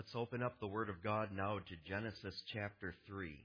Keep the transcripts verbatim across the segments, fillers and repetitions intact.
Let's open up the Word of God now to Genesis chapter three.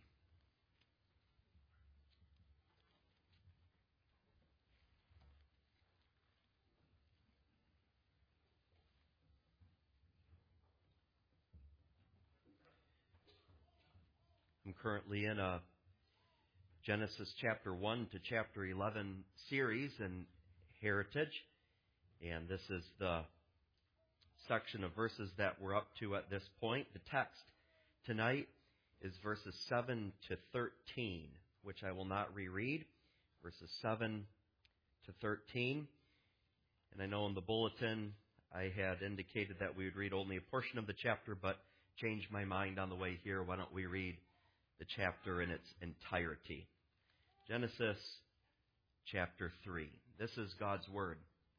I'm currently in a Genesis chapter one to chapter eleven series in Heritage, and this is the section of verses that we're up to at this point. The text tonight is verses seven to thirteen, which I will not reread. Verses seven to thirteen. And I know in the bulletin I had indicated that we would read only a portion of the chapter, but changed my mind on the way here. Why don't we read the chapter in its entirety? Genesis chapter three. This is God's Word.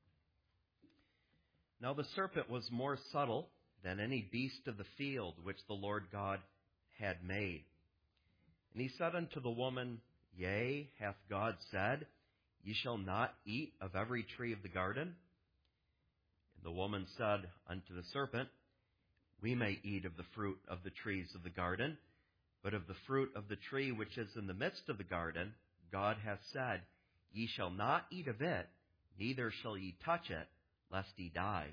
Now the serpent was more subtle than any beast of the field which the Lord God had made. And he said unto the woman, Yea, hath God said, Ye shall not eat of every tree of the garden? And the woman said unto the serpent, We may eat of the fruit of the trees of the garden, but of the fruit of the tree which is in the midst of the garden, God hath said, Ye shall not eat of it, neither shall ye touch it, lest ye die.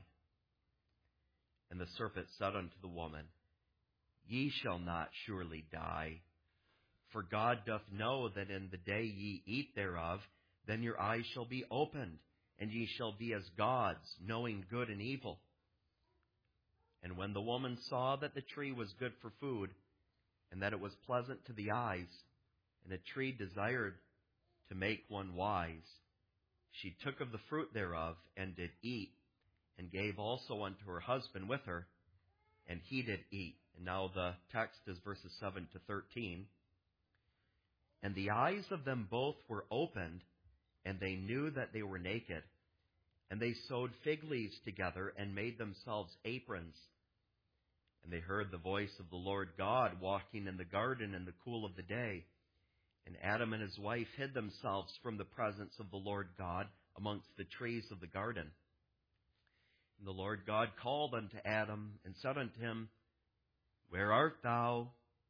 And the serpent said unto the woman, Ye shall not surely die. For God doth know that in the day ye eat thereof, then your eyes shall be opened, and ye shall be as gods, knowing good and evil. And when the woman saw that the tree was good for food, and that it was pleasant to the eyes, and a tree desired to make one wise, she took of the fruit thereof, and did eat, and gave also unto her husband with her, and he did eat. And now the text is verses seven to thirteen. And the eyes of them both were opened, and they knew that they were naked. And they sewed fig leaves together, and made themselves aprons. And they heard the voice of the Lord God walking in the garden in the cool of the day. And Adam and his wife hid themselves from the presence of the Lord God amongst the trees of the garden. And the Lord God called unto Adam, and said unto him, Where art thou?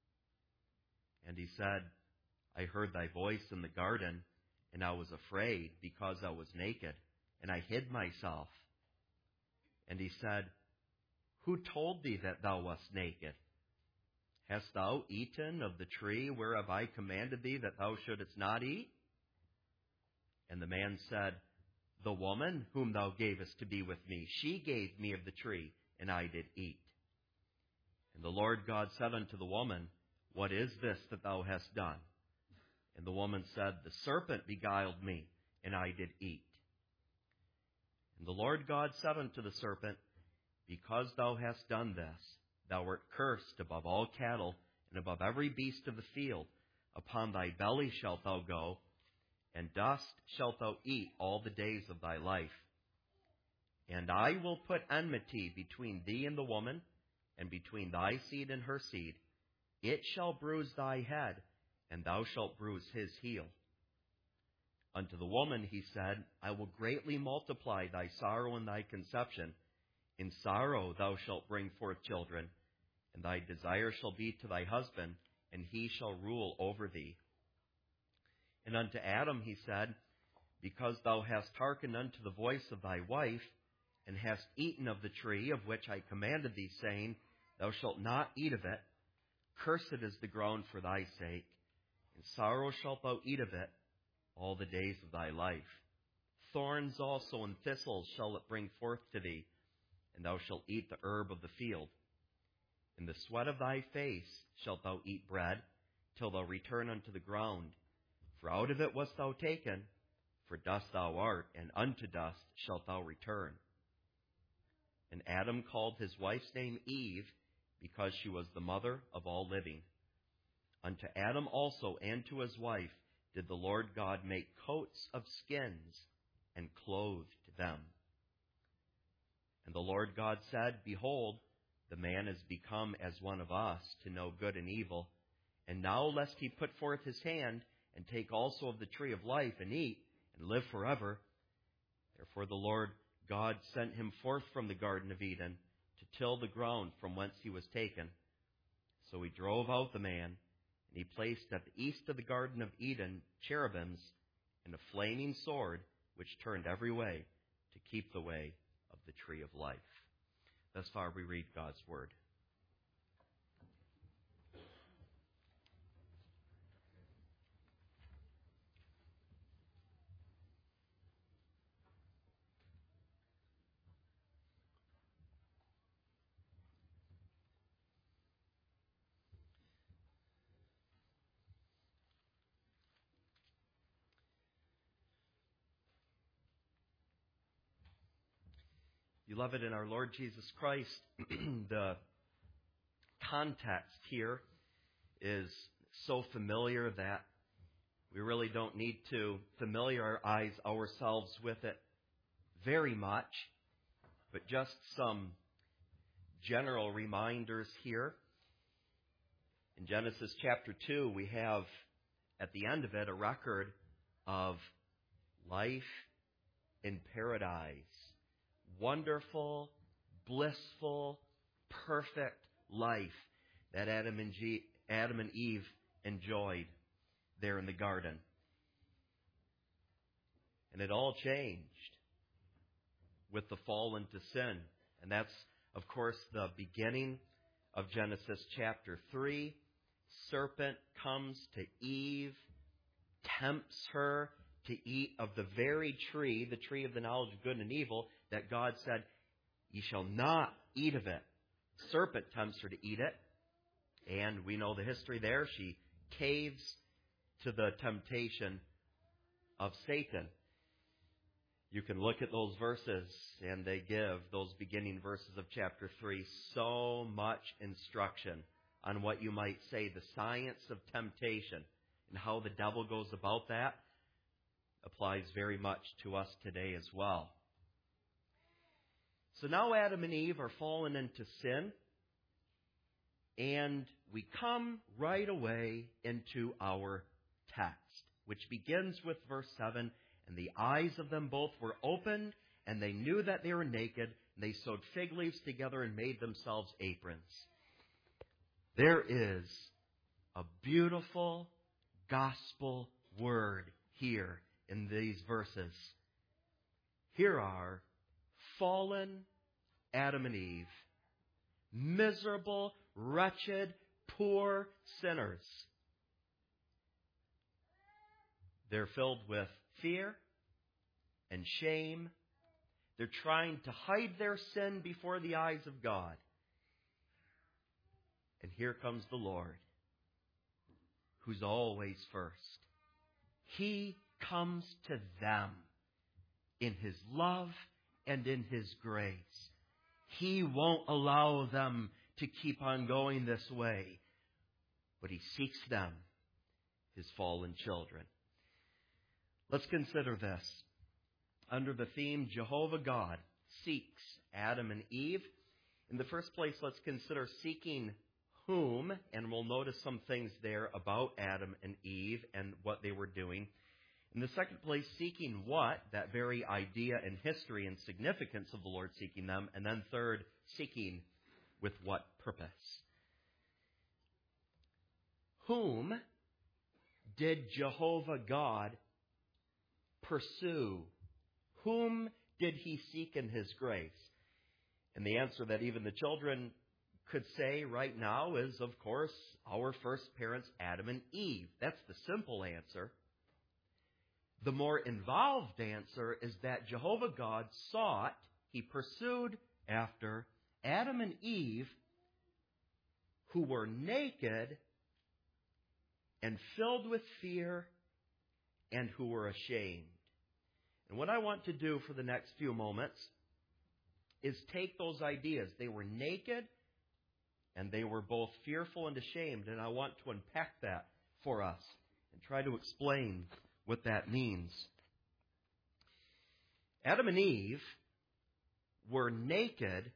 And he said, I heard thy voice in the garden, and I was afraid, because I was naked, and I hid myself. And he said, Who told thee that thou wast naked? Hast thou eaten of the tree whereof I commanded thee that thou shouldest not eat? And the man said, The woman whom thou gavest to be with me, she gave me of the tree, and I did eat. And the Lord God said unto the woman, What is this that thou hast done? And the woman said, The serpent beguiled me, and I did eat. And the Lord God said unto the serpent, Because thou hast done this, thou art cursed above all cattle, and above every beast of the field. Upon thy belly shalt thou go, and dust shalt thou eat all the days of thy life. And I will put enmity between thee and the woman, and between thy seed and her seed. It shall bruise thy head, and thou shalt bruise his heel. Unto the woman he said, I will greatly multiply thy sorrow and thy conception. In sorrow thou shalt bring forth children, and thy desire shall be to thy husband, and he shall rule over thee. And unto Adam he said, Because thou hast hearkened unto the voice of thy wife, and hast eaten of the tree of which I commanded thee, saying, Thou shalt not eat of it, cursed is the ground for thy sake, in sorrow shalt thou eat of it all the days of thy life. Thorns also and thistles shall it bring forth to thee, and thou shalt eat the herb of the field. In the sweat of thy face shalt thou eat bread, till thou return unto the ground. For out of it wast thou taken, for dust thou art, and unto dust shalt thou return. And Adam called his wife's name Eve, because she was the mother of all living. Unto Adam also and to his wife did the Lord God make coats of skins, and clothed them. And the Lord God said, Behold, the man is become as one of us, to know good and evil. And now lest he put forth his hand, and take also of the tree of life, and eat, and live forever. Therefore the Lord God sent him forth from the Garden of Eden, to to till the ground from whence he was taken. So he drove out the man, and he placed at the east of the Garden of Eden cherubims and a flaming sword which turned every way to keep the way of the tree of life. Thus far we read God's word. Beloved, in our Lord Jesus Christ, the context here is so familiar that we really don't need to familiarize ourselves with it very much, but just some general reminders here. In Genesis chapter two, we have at the end of it a record of life in paradise. Wonderful, blissful, perfect life that Adam and, G- Adam and Eve enjoyed there in the garden. And it all changed with the fall into sin. And that's, of course, the beginning of Genesis chapter three. Serpent comes to Eve, tempts her to eat of the very tree, the tree of the knowledge of good and evil, that God said, "Ye shall not eat of it." Serpent tempts her to eat it. And we know the history there. She caves to the temptation of Satan. You can look at those verses, and they give, those beginning verses of chapter three, so much instruction on what you might say the science of temptation and how the devil goes about that applies very much to us today as well. So now Adam and Eve are fallen into sin, and we come right away into our text, which begins with verse seven, "And the eyes of them both were opened, and they knew that they were naked, and they sewed fig leaves together and made themselves aprons." There is a beautiful gospel word here in these verses. Here are fallen Adam and Eve, miserable, wretched, poor sinners. They're filled with fear and shame. They're trying to hide their sin before the eyes of God. And here comes the Lord, who's always first. He comes to them in His love and in His grace. He won't allow them to keep on going this way, but He seeks them, His fallen children. Let's consider this. Under the theme, Jehovah God seeks Adam and Eve. In the first place, let's consider seeking whom, and we'll notice some things there about Adam and Eve and what they were doing. In the second place, seeking what, that very idea and history and significance of the Lord seeking them. And then third, seeking with what purpose. Whom did Jehovah God pursue? Whom did He seek in His grace? And the answer that even the children could say right now is, of course, our first parents, Adam and Eve. That's the simple answer. The more involved answer is that Jehovah God sought, He pursued after Adam and Eve, who were naked and filled with fear and who were ashamed. And what I want to do for the next few moments is take those ideas. They were naked and they were both fearful and ashamed, and I want to unpack that for us and try to explain what that means. Adam and Eve were naked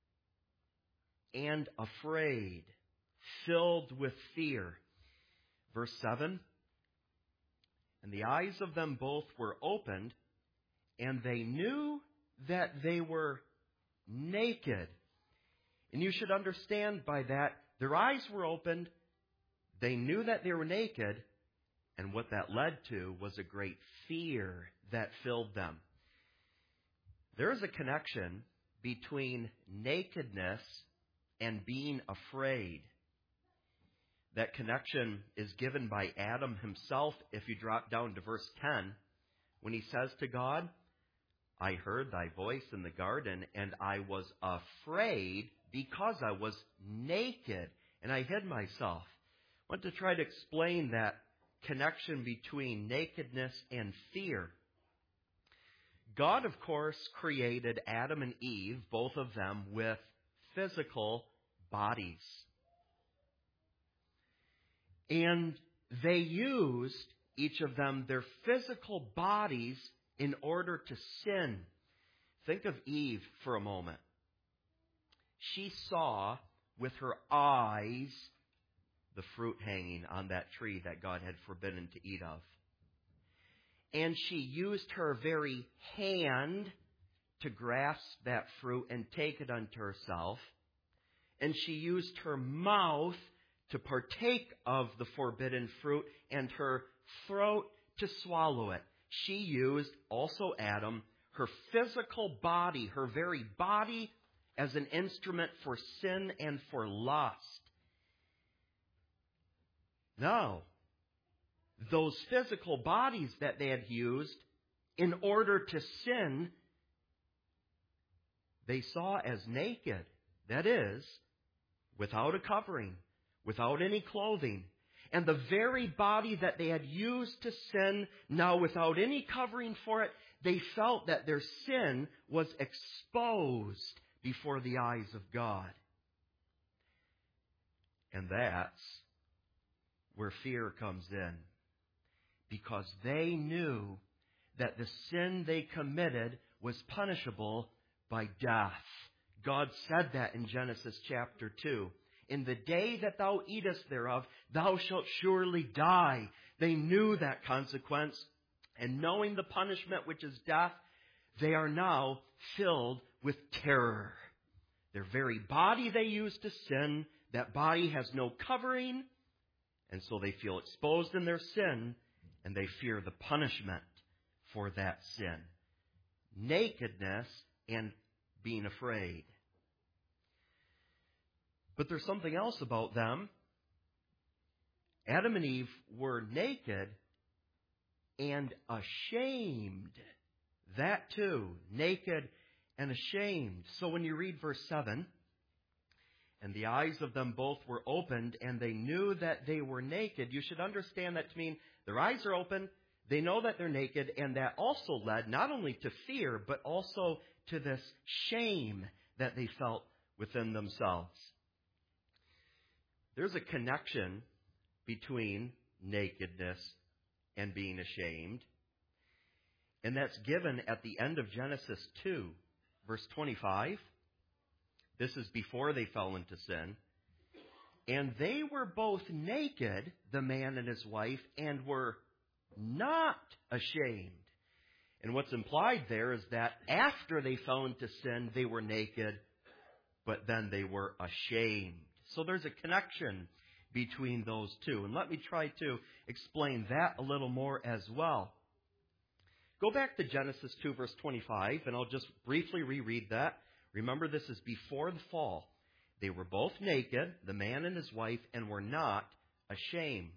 and afraid, filled with fear. Verse seven, "And the eyes of them both were opened, and they knew that they were naked." And you should understand by that, their eyes were opened, they knew that they were naked, and what that led to was a great fear that filled them. There is a connection between nakedness and being afraid. That connection is given by Adam himself. If you drop down to verse ten, when he says to God, I heard thy voice in the garden, and I was afraid because I was naked, and I hid myself. I want to try to explain that connection between nakedness and fear. God, of course, created Adam and Eve, both of them, with physical bodies. And they used, each of them, their physical bodies in order to sin. Think of Eve for a moment. She saw with her eyes the fruit hanging on that tree that God had forbidden to eat of. And she used her very hand to grasp that fruit and take it unto herself. And she used her mouth to partake of the forbidden fruit and her throat to swallow it. She used, also Adam, her physical body, her very body, as an instrument for sin and for lust. Now, those physical bodies that they had used in order to sin, they saw as naked. That is, without a covering, without any clothing. And the very body that they had used to sin, now without any covering for it, they felt that their sin was exposed before the eyes of God. And that's where fear comes in. Because they knew that the sin they committed was punishable by death. God said that in Genesis chapter two. In the day that thou eatest thereof, thou shalt surely die. They knew that consequence. And knowing the punishment which is death, they are now filled with terror. Their very body they used to sin, that body has no covering. And so they feel exposed in their sin, and they fear the punishment for that sin. Nakedness and being afraid. But there's something else about them. Adam and Eve were naked and ashamed. That too, naked and ashamed. So when you read verse seven, and the eyes of them both were opened, and they knew that they were naked, you should understand that to mean their eyes are open, they know that they're naked, and that also led not only to fear, but also to this shame that they felt within themselves. There's a connection between nakedness and being ashamed. And that's given at the end of Genesis two, verse twenty-five. This is before they fell into sin. And they were both naked, the man and his wife, and were not ashamed. And what's implied there is that after they fell into sin, they were naked, but then they were ashamed. So there's a connection between those two. And let me try to explain that a little more as well. Go back to Genesis two, verse twenty-five, and I'll just briefly reread that. Remember, this is before the fall. They were both naked, the man and his wife, and were not ashamed.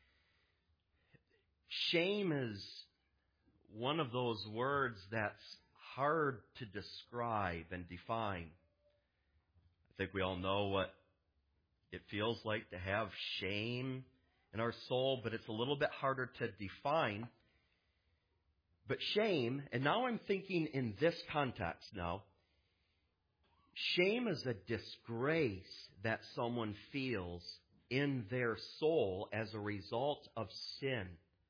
Shame is one of those words that's hard to describe and define. I think we all know what it feels like to have shame in our soul, but it's a little bit harder to define. But shame, and now I'm thinking in this context now, shame is a disgrace that someone feels in their soul as a result of sin.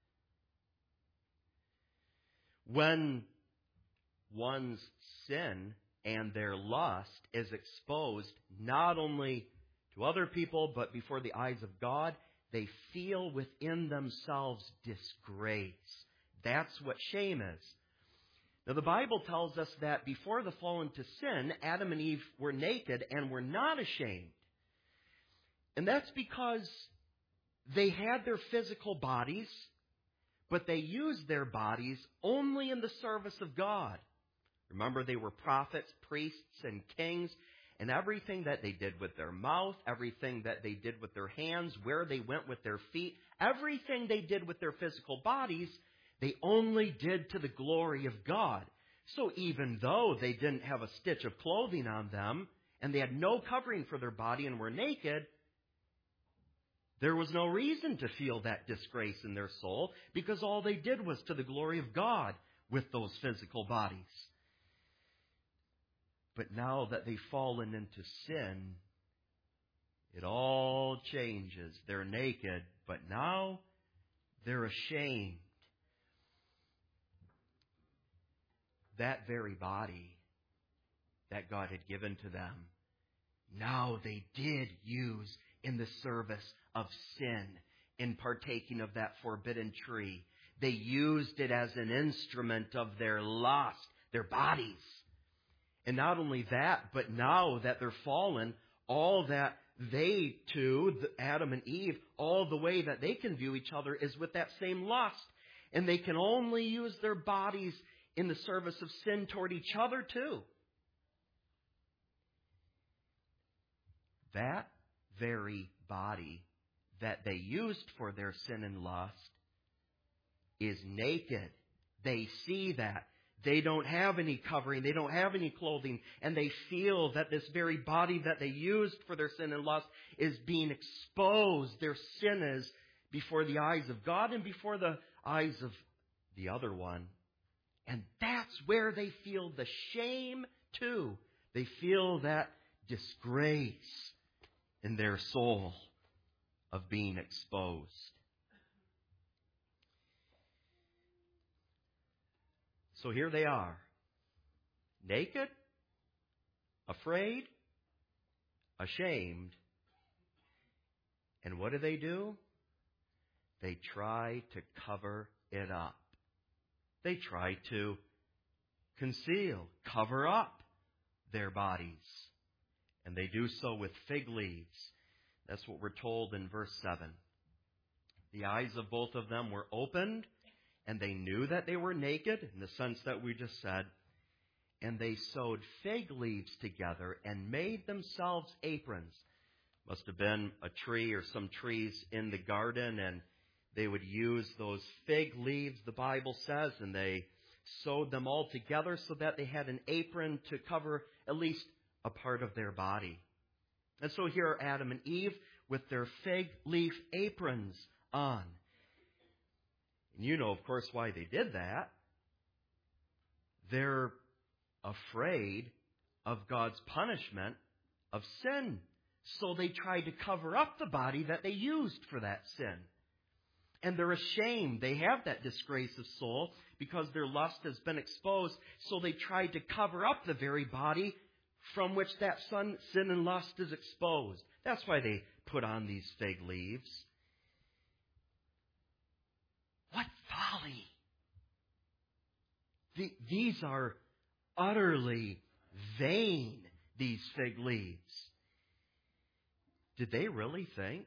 When one's sin and their lust is exposed not only to other people but before the eyes of God, they feel within themselves disgrace. That's what shame is. Now, the Bible tells us that before the fall into sin, Adam and Eve were naked and were not ashamed. And that's because they had their physical bodies, but they used their bodies only in the service of God. Remember, they were prophets, priests, and kings, and everything that they did with their mouth, everything that they did with their hands, where they went with their feet, everything they did with their physical bodies, they only did to the glory of God. So even though they didn't have a stitch of clothing on them, and they had no covering for their body and were naked, there was no reason to feel that disgrace in their soul, because all they did was to the glory of God with those physical bodies. But now that they've fallen into sin, it all changes. They're naked, but now they're ashamed. That very body that God had given to them, now they did use in the service of sin, in partaking of that forbidden tree. They used it as an instrument of their lust, their bodies. And not only that, but now that they're fallen, all that they two, Adam and Eve, all the way that they can view each other is with that same lust. And they can only use their bodies in the service of sin toward each other too. That very body that they used for their sin and lust is naked. They see that. They don't have any covering. They don't have any clothing. And they feel that this very body that they used for their sin and lust is being exposed. Their sin is before the eyes of God and before the eyes of the other one. And that's where they feel the shame too. They feel that disgrace in their soul of being exposed. So here they are, naked, afraid, ashamed. And what do they do? They try to cover it up. They try to conceal, cover up their bodies. And they do so with fig leaves. That's what we're told in verse seven. The eyes of both of them were opened, and they knew that they were naked, in the sense that we just said. And they sewed fig leaves together and made themselves aprons. Must have been a tree or some trees in the garden, and they would use those fig leaves, the Bible says, and they sewed them all together so that they had an apron to cover at least a part of their body. And so here are Adam and Eve with their fig leaf aprons on. And you know, of course, why they did that. They're afraid of God's punishment of sin. So they tried to cover up the body that they used for that sin. And they're ashamed. They have that disgrace of soul because their lust has been exposed. So they tried to cover up the very body from which that sin and lust is exposed. That's why they put on these fig leaves. What folly! The, these are utterly vain, these fig leaves. Did they really think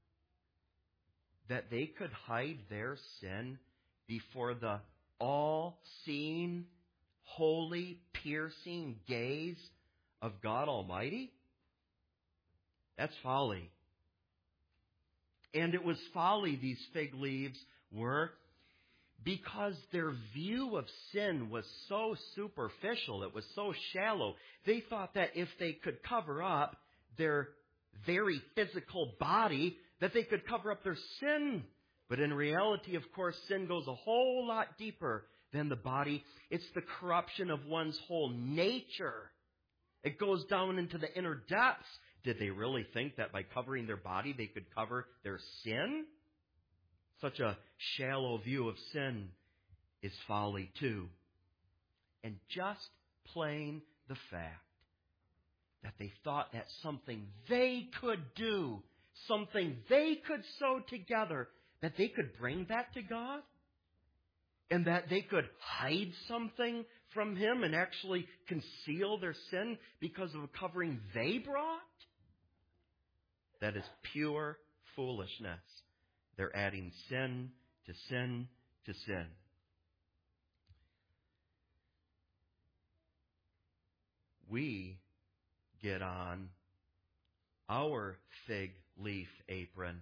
that they could hide their sin before the all-seeing, holy, piercing gaze of God Almighty? That's folly. And it was folly, these fig leaves were, because their view of sin was so superficial, it was so shallow. They thought that if they could cover up their very physical body, that they could cover up their sin. But in reality, of course, sin goes a whole lot deeper than the body. It's the corruption of one's whole nature. It goes down into the inner depths. Did they really think that by covering their body they could cover their sin? Such a shallow view of sin is folly too. And just plain the fact that they thought that something they could do, something they could sew together, that they could bring that to God? and that they could hide something from him and actually conceal their sin because of a covering they brought? That is pure foolishness. They're adding sin to sin to sin. We get on our fig leaf apron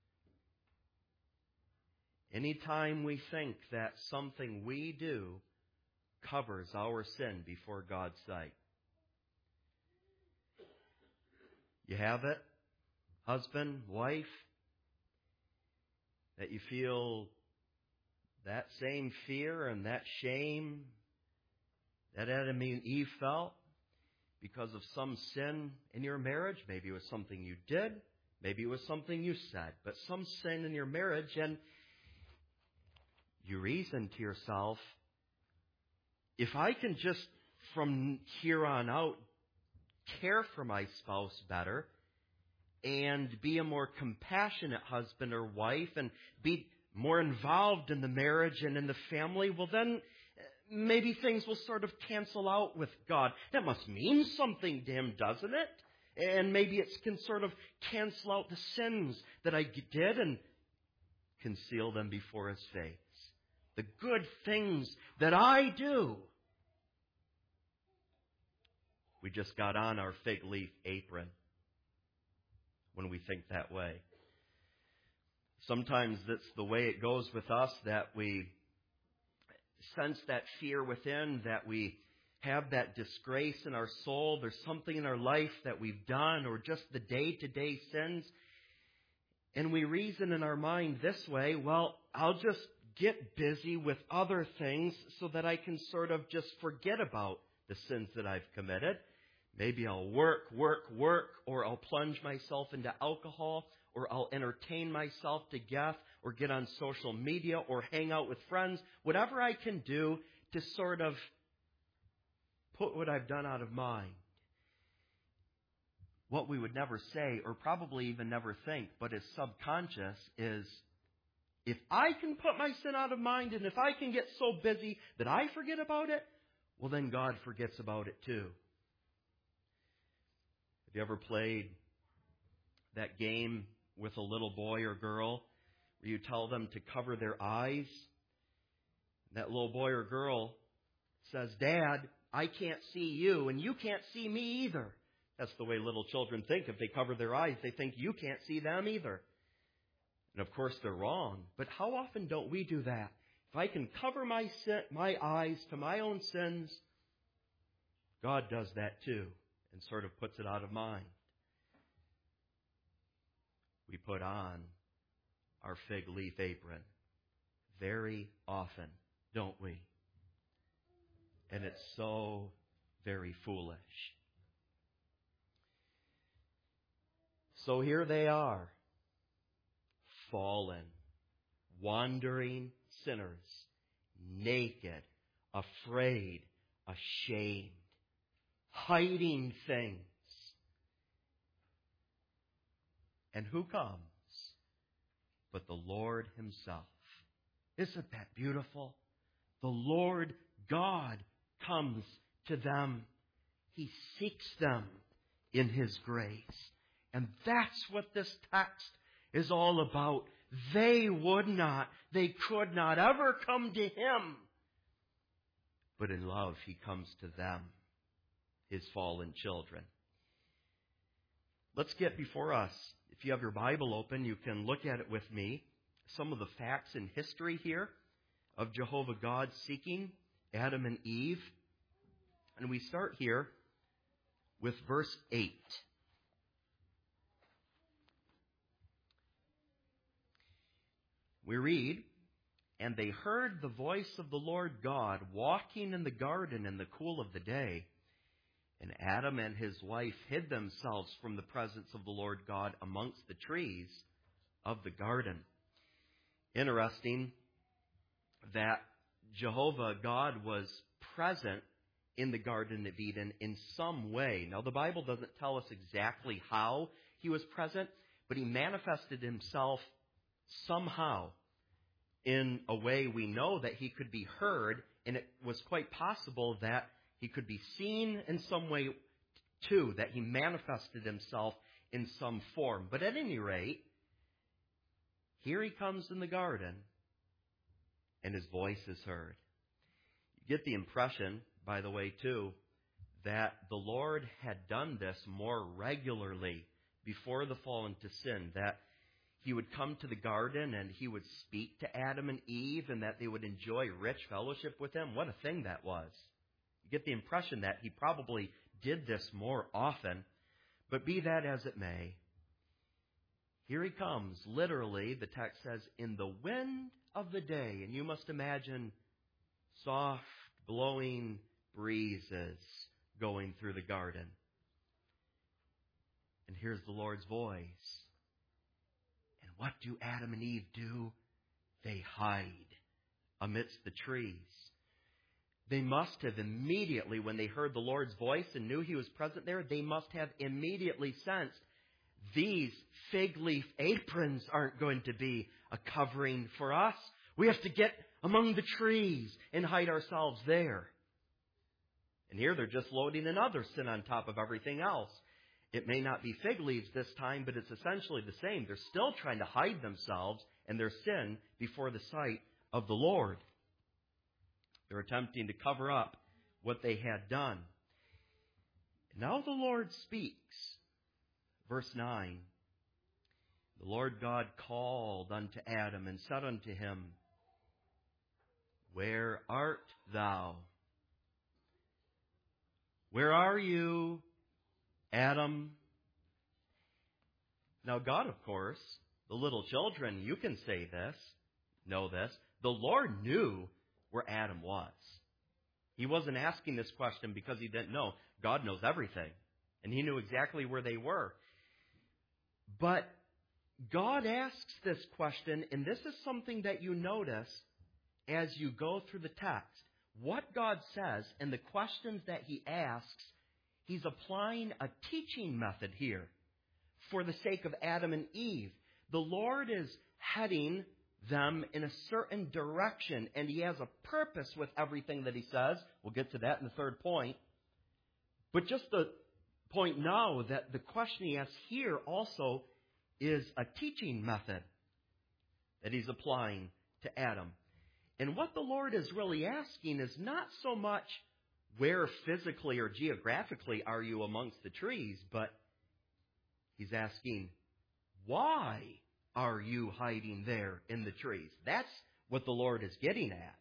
anytime we think that something we do covers our sin before God's sight. You have it, husband, wife, that you feel that same fear and that shame that Adam and Eve felt because of some sin in your marriage. Maybe it was something you did. Maybe it was something you said. But some sin in your marriage, and you reason to yourself, if I can just from here on out care for my spouse better and be a more compassionate husband or wife and be more involved in the marriage and in the family, well then maybe things will sort of cancel out with God. That must mean something to Him, doesn't it? And maybe it can sort of cancel out the sins that I did and conceal them before His face. The good things that I do. We just got on our fig leaf apron when we think that way. Sometimes that's the way it goes with us, that we sense that fear within, that we have that disgrace in our soul. There's something in our life that we've done, or just the day-to-day sins. And we reason in our mind this way, well, I'll just get busy with other things so that I can sort of just forget about the sins that I've committed. Maybe I'll work, work, work, or I'll plunge myself into alcohol, or I'll entertain myself to death, or get on social media, or hang out with friends. Whatever I can do to sort of put what I've done out of mind. What we would never say, or probably even never think, but is subconscious, is if I can put my sin out of mind, and if I can get so busy that I forget about it, well then God forgets about it too. Have you ever played that game with a little boy or girl where you tell them to cover their eyes? That little boy or girl says, "Dad, I can't see you, and you can't see me either." That's the way little children think. If they cover their eyes, they think you can't see them either. And of course they're wrong. But how often don't we do that? If I can cover my sin, my eyes to my own sins, God does that too, and sort of puts it out of mind. We put on our fig leaf apron very often, don't we? And it's so very foolish. So here they are, fallen, wandering sinners, naked, afraid, ashamed, hiding things. And who comes but the Lord Himself? Isn't that beautiful? The Lord God comes to them. He seeks them in His grace. And that's what this text is all about. They would not, they could not ever come to Him. But in love, He comes to them, His fallen children. Let's get before us, if you have your Bible open, you can look at it with me, some of the facts and history here of Jehovah God seeking Adam and Eve. And we start here with verse eight. We read, "And they heard the voice of the Lord God walking in the garden in the cool of the day. And Adam and his wife hid themselves from the presence of the Lord God amongst the trees of the garden." Interesting that Jehovah God was present in the Garden of Eden in some way. Now, the Bible doesn't tell us exactly how He was present, but He manifested Himself somehow In a way, we know that he could be heard, and it was quite possible that he could be seen in some way too, that he manifested himself in some form. But at any rate, here he comes in the garden, and his voice is heard. You get the impression, by the way, too, that the Lord had done this more regularly before the fall into sin, that he would come to the garden and he would speak to Adam and Eve, and that they would enjoy rich fellowship with him. What a thing that was. You get the impression that he probably did this more often. But be that as it may, here he comes, literally, the text says, in the wind of the day. And you must imagine soft, blowing breezes going through the garden. And here's the Lord's voice. And what do Adam and Eve do? They hide amidst the trees. They must have immediately, when they heard the Lord's voice and knew he was present there, they must have immediately sensed, these fig leaf aprons aren't going to be a covering for us. We have to get among the trees and hide ourselves there. And here they're just loading another sin on top of everything else. It may not be fig leaves this time, but it's essentially the same. They're still trying to hide themselves and their sin before the sight of the Lord. They're attempting to cover up what they had done. Now the Lord speaks. Verse nine. The Lord God called unto Adam and said unto him, Where art thou? Where are you, Adam? Now God, of course, the little children, you can say this, know this. The Lord knew where Adam was. He wasn't asking this question because he didn't know. God knows everything. And he knew exactly where they were. But God asks this question, and this is something that you notice as you go through the text. What God says and the questions that he asks, he's applying a teaching method here for the sake of Adam and Eve. The Lord is heading them in a certain direction, and he has a purpose with everything that he says. We'll get to that in the third point. But just the point now that the question he asks here also is a teaching method that he's applying to Adam. And what the Lord is really asking is not so much where physically or geographically are you amongst the trees, but he's asking, why are you hiding there in the trees? That's what the Lord is getting at.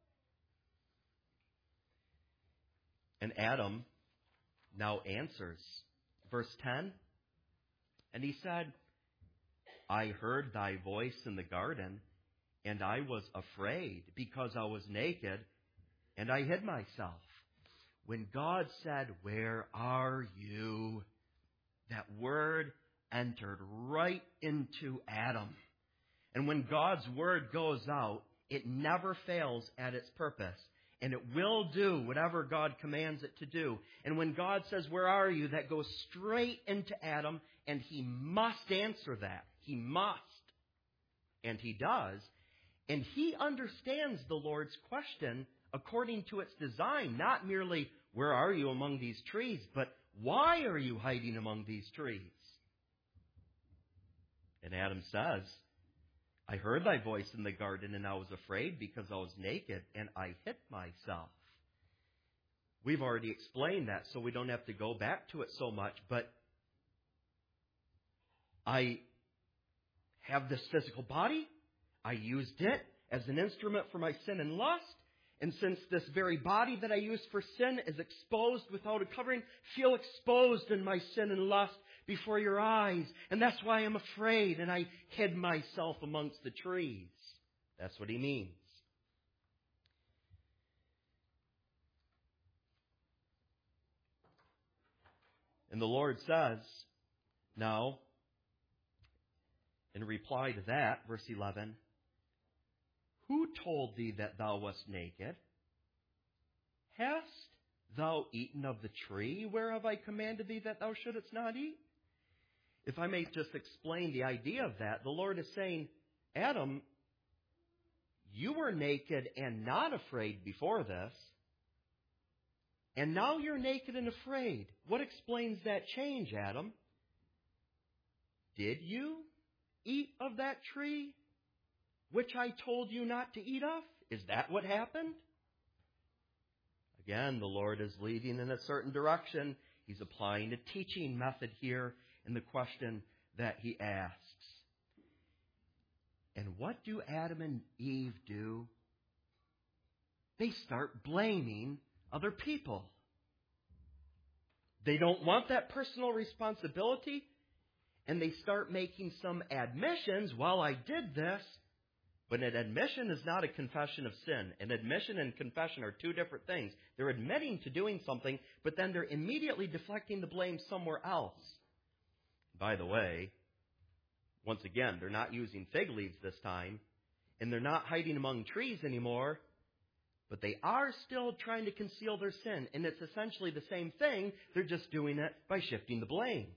And Adam now answers. Verse ten, and he said, I heard thy voice in the garden, and I was afraid because I was naked, and I hid myself. When God said, Where are you? That word entered right into Adam. And when God's word goes out, it never fails at its purpose. And it will do whatever God commands it to do. And when God says, Where are you? That goes straight into Adam, and he must answer that. He must. And he does. And he understands the Lord's question according to its design, not merely, Where are you among these trees? But why are you hiding among these trees? And Adam says, I heard thy voice in the garden, and I was afraid because I was naked, and I hid myself. We've already explained that, so we don't have to go back to it so much, but I have this physical body. I used it as an instrument for my sin and lust. And since this very body that I use for sin is exposed without a covering, feel exposed in my sin and lust before your eyes. And that's why I'm afraid, and I hid myself amongst the trees. That's what he means. And the Lord says, now, in reply to that, verse eleven, who told thee that thou wast naked? Hast thou eaten of the tree whereof I commanded thee that thou shouldest not eat? If I may just explain the idea of that, the Lord is saying, Adam, You were naked and not afraid before this, and now you're naked and afraid. What explains that change, Adam? Did you eat of that tree which I told you not to eat of? Is that what happened? Again, the Lord is leading in a certain direction. He's applying a teaching method here in the question that he asks. And what do Adam and Eve do? They start blaming other people. They don't want that personal responsibility, and they start making some admissions. Well, I did this. But an admission is not a confession of sin. An admission and confession are two different things. They're admitting to doing something, but then they're immediately deflecting the blame somewhere else. By the way, once again, they're not using fig leaves this time, and they're not hiding among trees anymore, but they are still trying to conceal their sin, and it's essentially the same thing. They're just doing it by shifting the blame.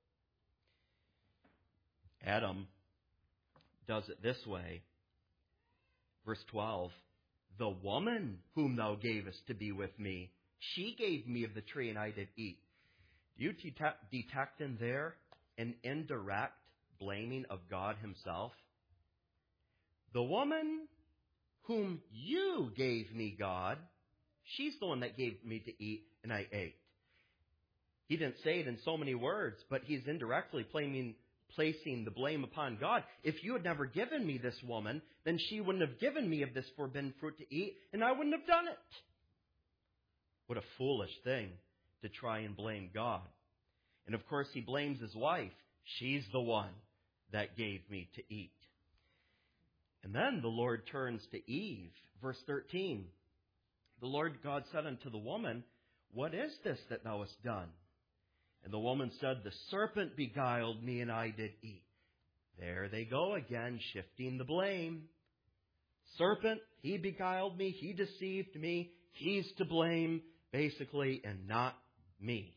Adam does it this way. Verse twelve, the woman whom thou gavest to be with me, she gave me of the tree and I did eat. Do you detect, detect in there an indirect blaming of God himself? The woman whom you gave me, God, she's the one that gave me to eat and I ate. He didn't say it in so many words, but he's indirectly blaming placing the blame upon God. If you had never given me this woman, then she wouldn't have given me of this forbidden fruit to eat, and I wouldn't have done it. What a foolish thing to try and blame God. And of course, he blames his wife. She's the one that gave me to eat. And then the Lord turns to Eve. Verse thirteen. The Lord God said unto the woman, what is this that thou hast done? And the woman said, the serpent beguiled me, and I did eat. There they go again, shifting the blame. Serpent, he beguiled me, he deceived me, he's to blame, basically, and not me.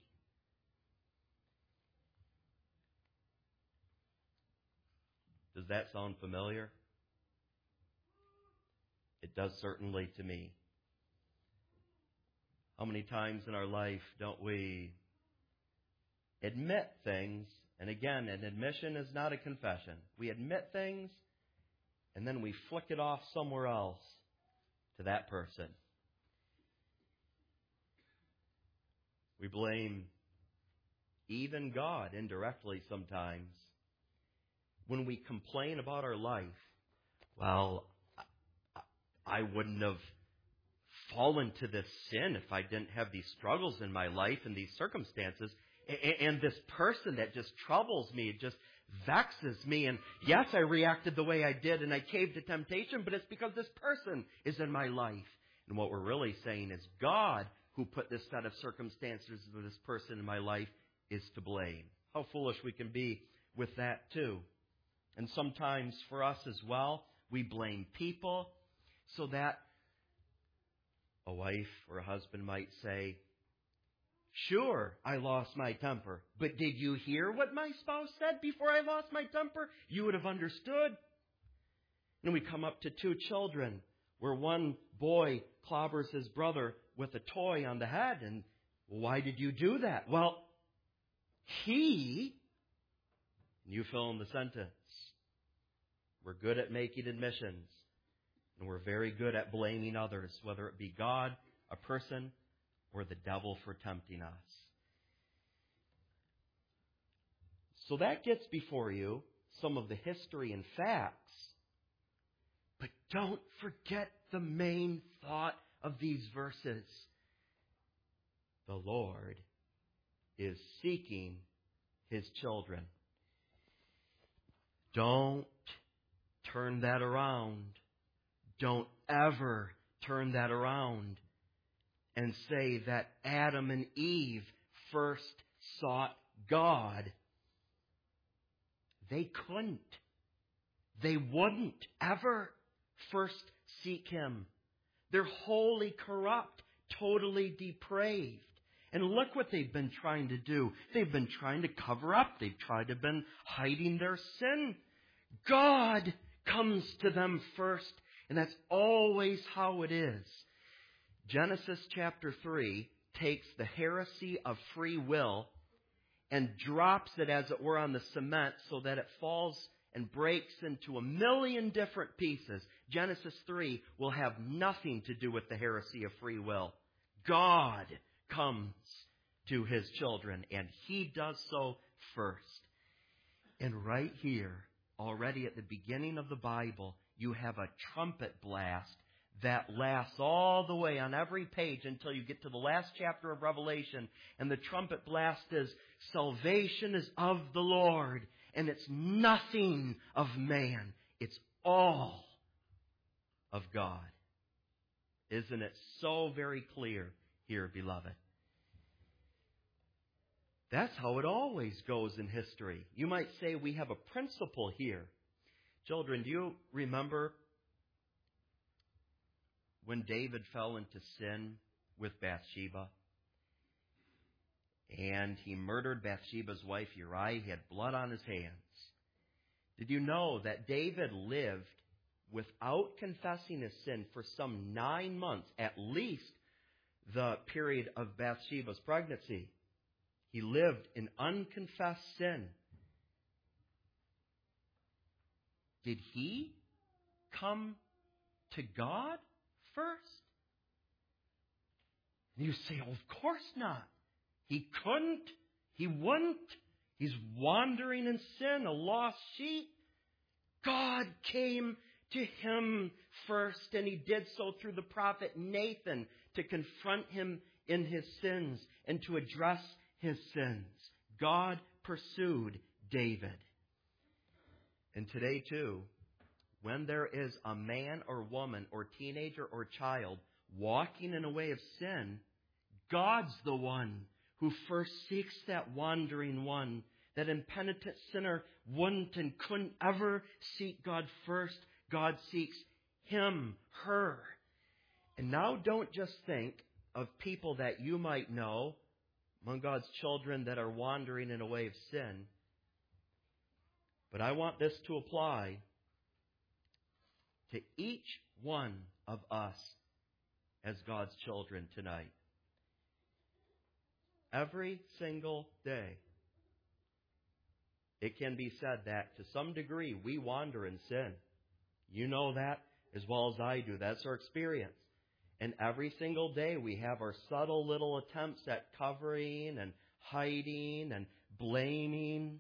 Does that sound familiar? It does certainly to me. How many times in our life don't we admit things, and again, an admission is not a confession. We admit things, and then we flick it off somewhere else to that person. We blame even God indirectly sometimes. When we complain about our life, well, I wouldn't have fallen to this sin if I didn't have these struggles in my life and these circumstances. And this person that just troubles me, it just vexes me. And yes, I reacted the way I did and I caved to temptation, but it's because this person is in my life. And what we're really saying is God, who put this set of circumstances with this person in my life, is to blame. How foolish we can be with that too. And sometimes for us as well, we blame people so that a wife or a husband might say, sure, I lost my temper, but did you hear what my spouse said before I lost my temper? You would have understood. And we come up to two children where one boy clobbers his brother with a toy on the head. And why did you do that? Well, he, and you fill in the sentence. We're good at making admissions, and we're very good at blaming others, whether it be God, a person, or the devil for tempting us. So that gets before you some of the history and facts. But don't forget the main thought of these verses. The Lord is seeking His children. Don't turn that around. Don't ever turn that around and say that Adam and Eve first sought God. They couldn't. They wouldn't ever first seek Him. They're wholly corrupt, totally depraved. And look what they've been trying to do. They've been trying to cover up. They've tried to been hiding their sin. God comes to them first And that's always how it is. Genesis chapter three takes the heresy of free will and drops it, as it were, on the cement so that it falls and breaks into a million different pieces. Genesis three will have nothing to do with the heresy of free will. God comes to His children, and He does so first. And right here, already at the beginning of the Bible, you have a trumpet blast that lasts all the way on every page until you get to the last chapter of Revelation. And the trumpet blast is, salvation is of the Lord, and it's nothing of man. It's all of God. Isn't it so very clear here, beloved? That's how it always goes in history. You might say we have a principle here. Children, do you remember when David fell into sin with Bathsheba? And he murdered Bathsheba's wife Uriah. He had blood on his hands. Did you know that David lived without confessing his sin for some nine months, at least the period of Bathsheba's pregnancy? He lived in unconfessed sin. Did he come to God first? And you say, oh, of course not. He couldn't. He wouldn't. He's wandering in sin, a lost sheep. God came to him first, and He did so through the prophet Nathan to confront him in his sins and to address his sins. God pursued David. And today, too, when there is a man or woman or teenager or child walking in a way of sin, God's the one who first seeks that wandering one. That impenitent sinner wouldn't and couldn't ever seek God first. God seeks him, her. And now don't just think of people that you might know among God's children that are wandering in a way of sin. But I want this to apply to each one of us as God's children tonight. Every single day, it can be said that to some degree we wander in sin. You know that as well as I do. That's our experience. And every single day we have our subtle little attempts at covering and hiding and blaming.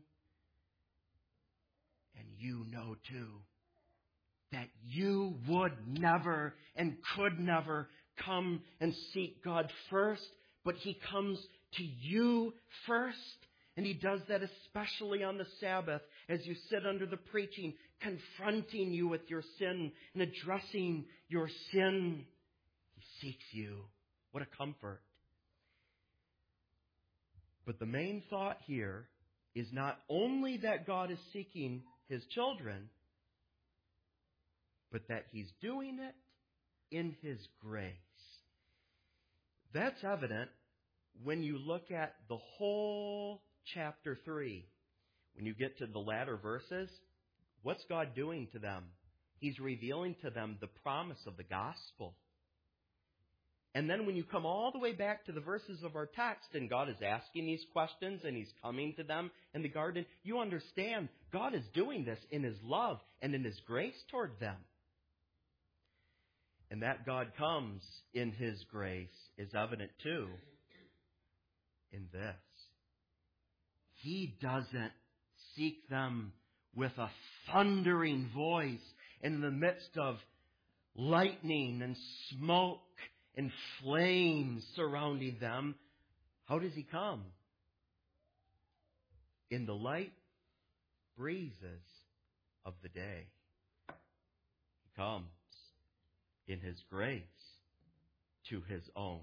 And you know too that you would never and could never come and seek God first, but He comes to you first. And He does that especially on the Sabbath as you sit under the preaching, confronting you with your sin and addressing your sin. He seeks you. What a comfort. But the main thought here is not only that God is seeking His children, but that He's doing it in His grace. That's evident when you look at the whole chapter three. When you get to the latter verses, what's God doing to them? He's revealing to them the promise of the gospel. And then when you come all the way back to the verses of our text, and God is asking these questions, and He's coming to them in the garden, you understand God is doing this in His love and in His grace toward them. And that God comes in His grace is evident too in this. He doesn't seek them with a thundering voice in the midst of lightning and smoke and flames surrounding them. How does He come? In the light breezes of the day. He comes in His grace to His own.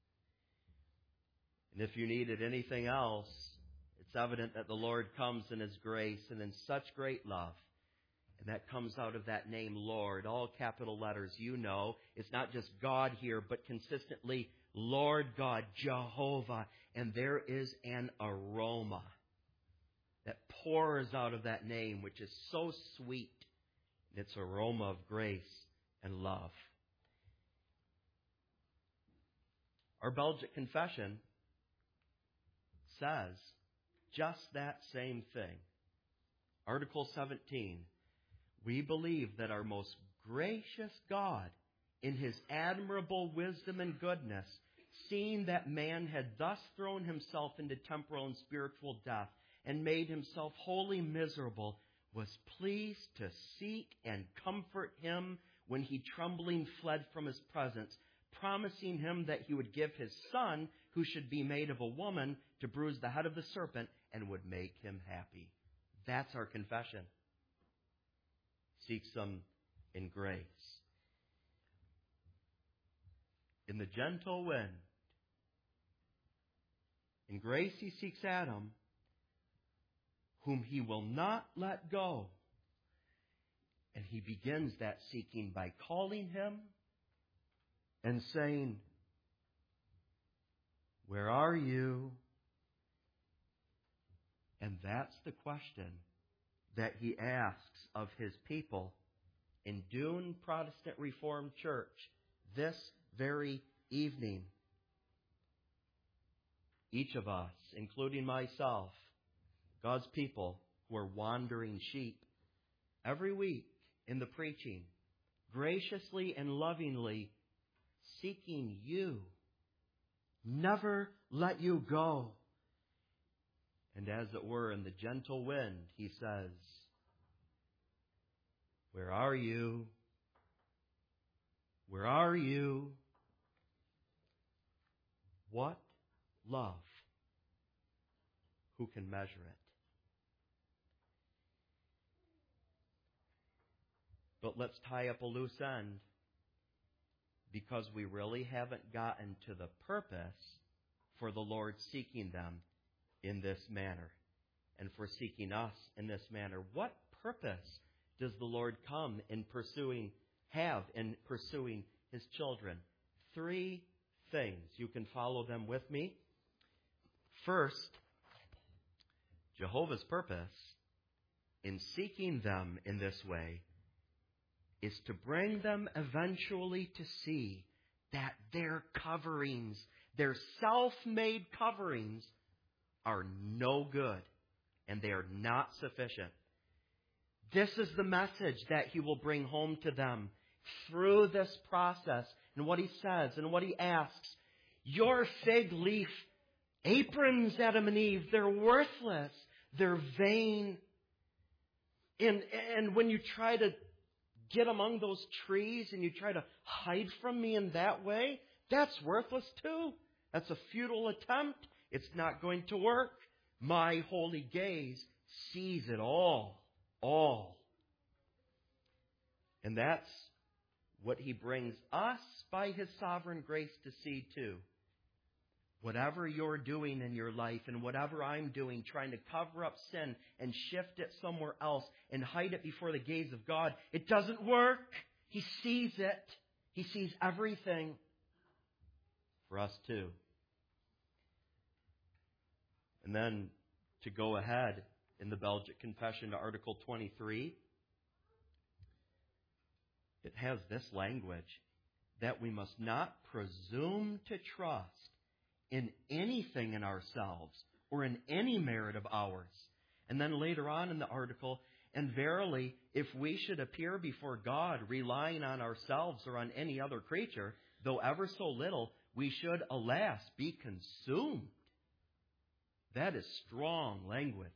And if you needed anything else, it's evident that the Lord comes in His grace and in such great love. And that comes out of that name, Lord. All capital letters, you know. It's not just God here, but consistently, Lord God, Jehovah. And there is an aroma that pours out of that name, which is so sweet in its aroma of grace and love. Our Belgic Confession says just that same thing. Article seventeen, we believe that our most gracious God, in His admirable wisdom and goodness, seeing that man had thus thrown himself into temporal and spiritual death and made himself wholly miserable, was pleased to seek and comfort him when he trembling fled from His presence, promising him that He would give His Son, who should be made of a woman, to bruise the head of the serpent and would make him happy. That's our confession. Seeks them in grace. In the gentle wind, in grace He seeks Adam, whom He will not let go. And He begins that seeking by calling him and saying, "Where are you?" And that's the question that He asks of His people in Doon Protestant Reformed Church this very evening. Each of us, including myself, God's people who are wandering sheep, every week in the preaching, graciously and lovingly seeking You, never let You go. And as it were, in the gentle wind, He says, "Where are you? Where are you?" What love? Who can measure it? But let's tie up a loose end, because we really haven't gotten to the purpose for the Lord seeking them in this manner, and for seeking us in this manner. What purpose does the Lord come in pursuing, have in pursuing His children? Three things. You can follow them with me. First, Jehovah's purpose in seeking them in this way is to bring them eventually to see that their coverings, their self-made coverings, are no good and they are not sufficient. This is the message that He will bring home to them through this process, and what He says and what He asks. Your fig leaf aprons, Adam and Eve, they're worthless. They're vain. And, and when you try to get among those trees and you try to hide from Me in that way, that's worthless too. That's a futile attempt. It's not going to work. My holy gaze sees it all. All. And that's what He brings us by His sovereign grace to see too. Whatever you're doing in your life and whatever I'm doing, trying to cover up sin and shift it somewhere else and hide it before the gaze of God, it doesn't work. He sees it. He sees everything. For us too. And then to go ahead in the Belgic Confession to Article twenty-three, it has this language, that we must not presume to trust in anything in ourselves or in any merit of ours. And then later on in the article, and verily, if we should appear before God relying on ourselves or on any other creature, though ever so little, we should, alas, be consumed. That is strong language.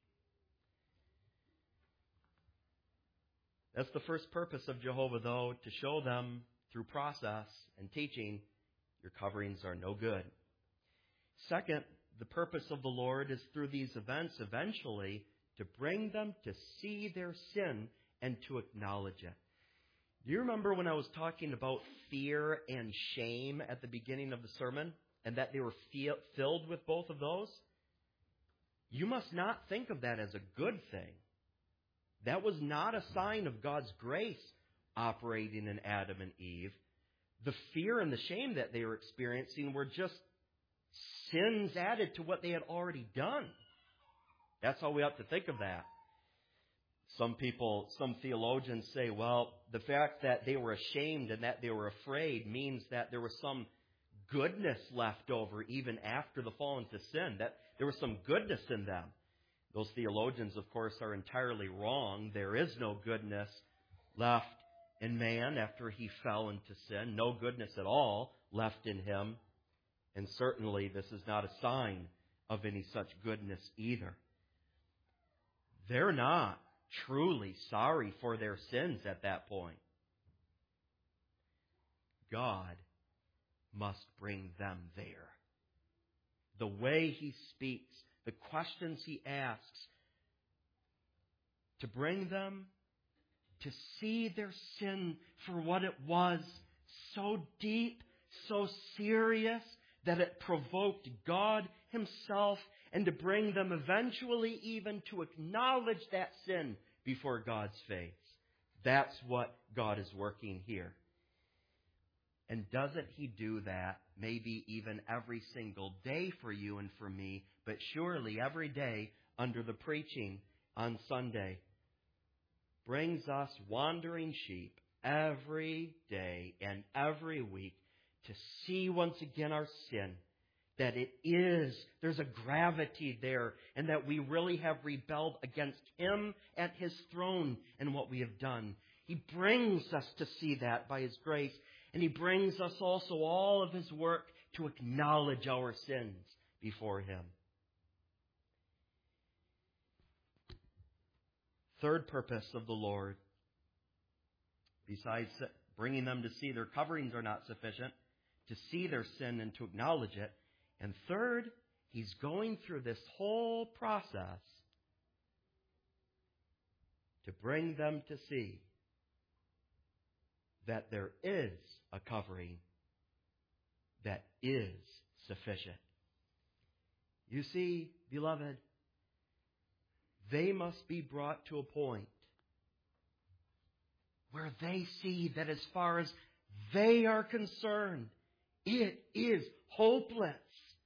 That's the first purpose of Jehovah, though, to show them through process and teaching, your coverings are no good. Second, the purpose of the Lord is through these events eventually to bring them to see their sin and to acknowledge it. Do you remember when I was talking about fear and shame at the beginning of the sermon, and that they were feel, filled with both of those? You must not think of that as a good thing. That was not a sign of God's grace operating in Adam and Eve. The fear and the shame that they were experiencing were just sins added to what they had already done. That's how we ought to think of that. Some people, some theologians say, well, the fact that they were ashamed and that they were afraid means that there was some goodness left over even after the fall into sin, that there was some goodness in them. Those theologians, of course, are entirely wrong. There is no goodness left in man after he fell into sin. No goodness at all left in him. And certainly this is not a sign of any such goodness either. They're not truly sorry for their sins at that point. God must bring them there. The way He speaks, the questions He asks, to bring them to see their sin for what it was, so deep, so serious, that it provoked God Himself, and to bring them eventually even to acknowledge that sin before God's face. That's what God is working here. And doesn't He do that maybe even every single day for you and for me, but surely every day under the preaching on Sunday? Brings us wandering sheep every day and every week to see once again our sin, that it is, there's a gravity there, and that we really have rebelled against Him at His throne and what we have done. He brings us to see that by His grace, and He brings us also all of His work to acknowledge our sins before Him. Third purpose of the Lord, besides bringing them to see their coverings are not sufficient, to see their sin and to acknowledge it. And third, He's going through this whole process to bring them to see that there is a covering that is sufficient. You see, beloved, they must be brought to a point where they see that as far as they are concerned, it is hopeless.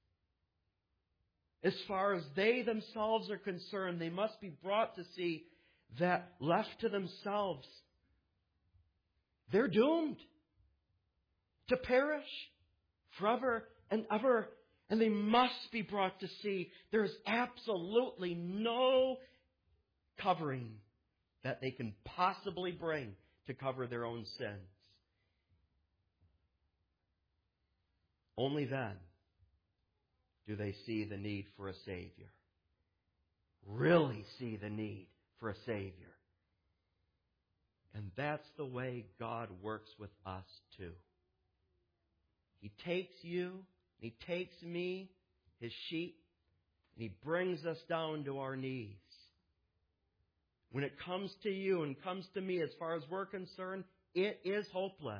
As far as they themselves are concerned, they must be brought to see that left to themselves, they're doomed to perish forever and ever. And they must be brought to see there's absolutely no covering that they can possibly bring to cover their own sins. Only then do they see the need for a Savior. Really see the need for a Savior. And that's the way God works with us too. He takes you, He takes me, His sheep, and He brings us down to our knees. When it comes to you and comes to me, as far as we're concerned, it is hopeless.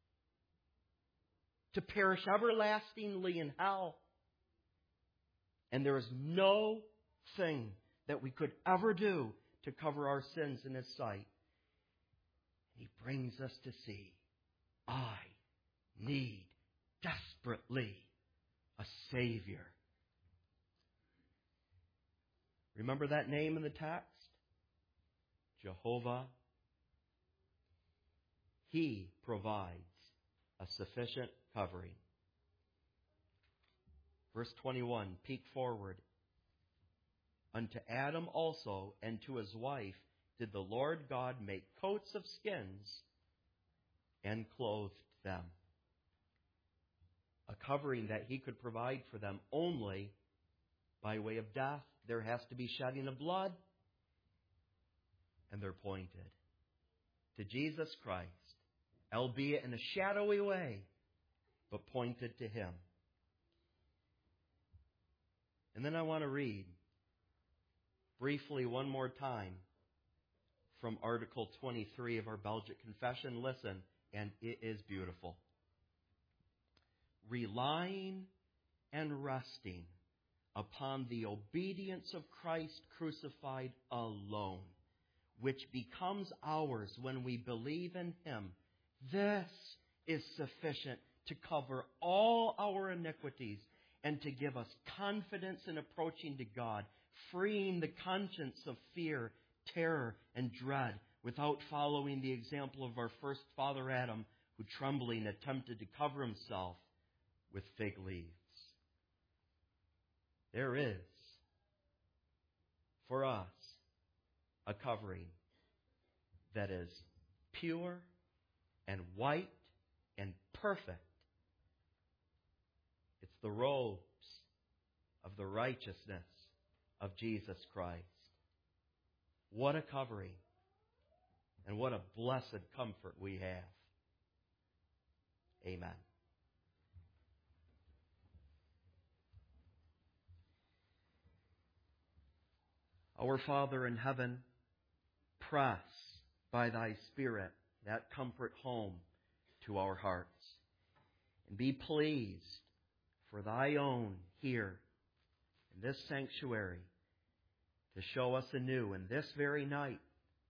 To perish everlastingly in hell. And there is no thing that we could ever do to cover our sins in His sight. He brings us to see, I need desperately a Savior. Remember that name in the text? Jehovah. He provides a sufficient covering. Verse twenty-one, peek forward. Unto Adam also and to his wife did the Lord God make coats of skins and clothed them. A covering that He could provide for them only by way of death. There has to be shedding of blood. And they're pointed to Jesus Christ, albeit in a shadowy way, but pointed to Him. And then I want to read briefly one more time from Article twenty-three of our Belgic Confession. Listen, and it is beautiful. Relying and resting upon the obedience of Christ crucified alone, which becomes ours when we believe in Him. This is sufficient to cover all our iniquities and to give us confidence in approaching to God, freeing the conscience of fear, terror and dread without following the example of our first father Adam, who trembling attempted to cover himself with fig leaves. There is, for us, a covering that is pure and white and perfect. It's the robes of the righteousness of Jesus Christ. What a covering, and what a blessed comfort we have. Amen. Our Father in heaven, press by Thy Spirit that comfort home to our hearts. And be pleased for Thy own here in this sanctuary to show us anew in this very night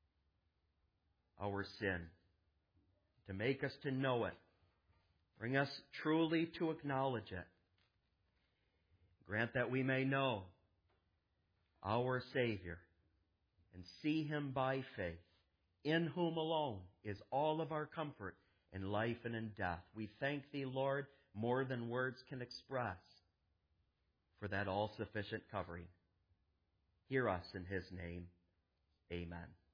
our sin, to make us to know it, bring us truly to acknowledge it. Grant that we may know our Savior and see Him by faith, in whom alone is all of our comfort in life and in death. We thank Thee, Lord, more than words can express, for that all-sufficient covering. Hear us in His name. Amen.